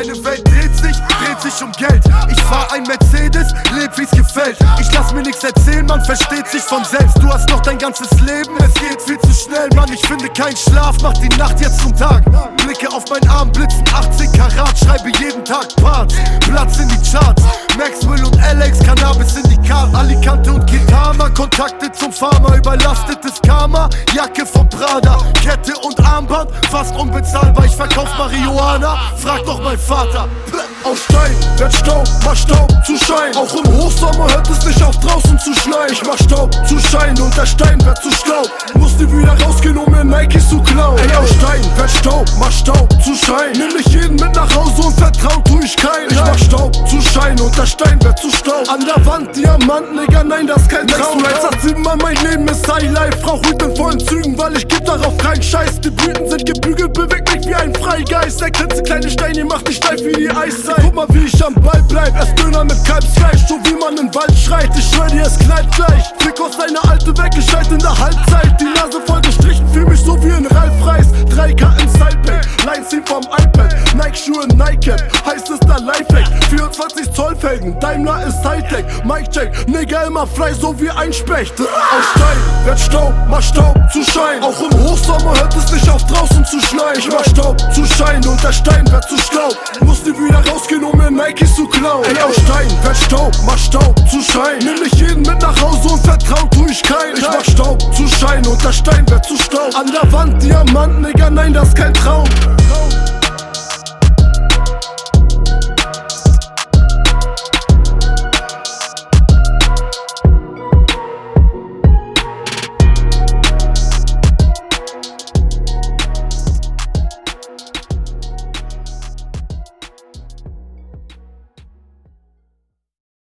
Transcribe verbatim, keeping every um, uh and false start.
meine Welt dreht sich, dreht sich um Geld. Ich fahr ein Mercedes, leb wie's gefällt. Ich lass mir nichts erzählen, man versteht sich von selbst. Du hast noch dein ganzes Leben, es geht viel zu schnell, Mann. Ich finde keinen Schlaf, mach die Nacht jetzt zum Tag. Blicke auf meinen Arm, blitzen achtzehn Karat, schreibe jeden Tag Parts. Platz in die Charts, Maxwell und Alex, Cannabis in die Karte. Alicante und Kitama, Kontakte zum Pharma, überlastetes Karma, Jacke von Prada, Kette und Armband, fast unbezahlbar. Ich verkauf Marihuana, frag doch mein Vater. Aus Stein wird Staub, mach Staub zu Schein. Auch im Hochsommer hört es nicht auf draußen zu schneien. Ich mach Staub zu Schein und der Stein wird zu Staub. Muss nie wieder rausgehen, um mir Nikes zu klauen. Ey, aus Stein wird Staub, mach Staub zu Schein. Nimm nicht jeden mit nach Hause und vertrauen tu ich keinen. Ich mach Staub zu Schein und der Stein wird zu Staub. An der Wand Diamant, Nigga, nein, das ist kein Traum. Du als siebenmal mein Leben ist Highlife. Rauch Weed in vollen Zügen, weil ich geb darauf keinen Scheiß. Die Blüten sind gebügelt, bewegt mich wie ein Freigeist. Der grinste kleine Stein, ihr macht dich steif wie die Eiszeit. Guck mal, wie ich am Ball bleib, erst Döner mit Kalbsfleisch, so wie man im Wald schreit. Ich schwör dir, es knallt gleich. Fick aus deine alte weggescheit in der Halbzeit. Die Nase voll gestrichen, fühl mich so wie ein Ralf Reis. drei K im Sidepack, Line ziehen vom iPad. Nike-Schuhe, Nike-Cap, heißt es da Lifehack. vierundzwanzig Zoll Felgen, Daimler ist Hightech. Mic-Check, Nigga immer frei, so wie ein Specht. Aus Stein wird Staub, mach Staub zu Schein. Auch im Hochsommer hört es nicht auf draußen zu schneien. Ich mach Staub zu Schein und der Stein wird zu Staub. Muss nie wieder rausgehen, um mir Nikes zu klauen. Ey, aus Stein wird Staub, mach Staub zu Schein. Nimm nicht jeden mit nach Hause und vertrauen tu ich keinen. Ich mach Staub zu Schein und der Stein wird zu Staub. An der Wand Diamant, Nigga, nein, das ist kein Traum.